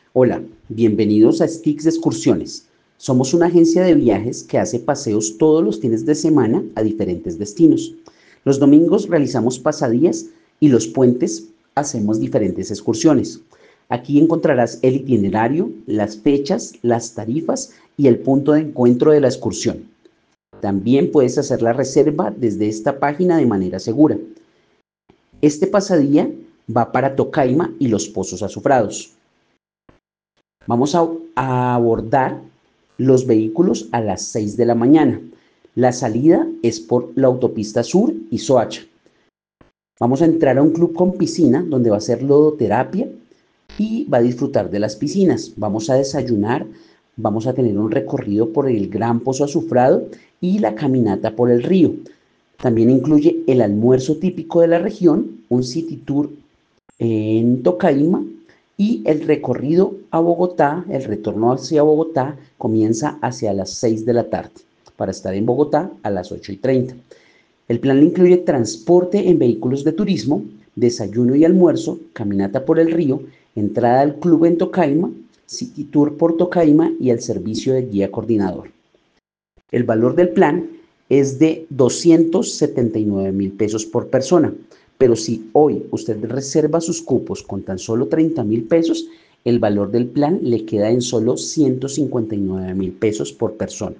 Hola, bienvenidos a Sticks de Excursiones. Somos una agencia de viajes que hace paseos todos los fines de semana a diferentes destinos. Los domingos realizamos pasadías y los puentes hacemos diferentes excursiones. Aquí encontrarás el itinerario, las fechas, las tarifas y el punto de encuentro de la excursión. También puedes hacer la reserva desde esta página de manera segura. Este pasadía va para Tocaima y los Pozos Azufrados. Vamos a abordar los vehículos a las 6 de la mañana. La salida es por la autopista sur y Soacha. Vamos a entrar a un club con piscina donde va a hacer lodoterapia y va a disfrutar de las piscinas. Vamos a desayunar, vamos a tener un recorrido por el Gran Pozo Azufrado y la caminata por el río. También incluye el almuerzo típico de la región, un city tour en Tocaima y el recorrido a Bogotá, el retorno hacia Bogotá comienza hacia las 6 de la tarde para estar en Bogotá a las 8:30. El plan incluye transporte en vehículos de turismo, desayuno y almuerzo, caminata por el río, entrada al club en Tocaima, city tour por Tocaima y el servicio de guía coordinador. El valor del plan es de 279.000 pesos por persona, pero si hoy usted reserva sus cupos con tan solo 30.000 pesos, el valor del plan le queda en solo 159.000 pesos por persona.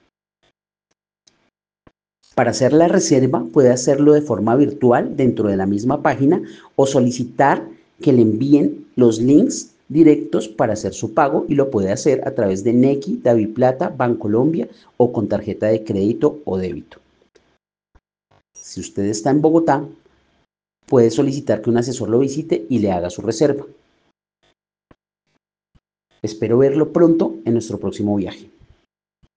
Para hacer la reserva puede hacerlo de forma virtual dentro de la misma página o solicitar que le envíen los links directos para hacer su pago y lo puede hacer a través de Nequi, DaviPlata, Bancolombia o con tarjeta de crédito o débito. Si usted está en Bogotá, puede solicitar que un asesor lo visite y le haga su reserva. Espero verlo pronto en nuestro próximo viaje.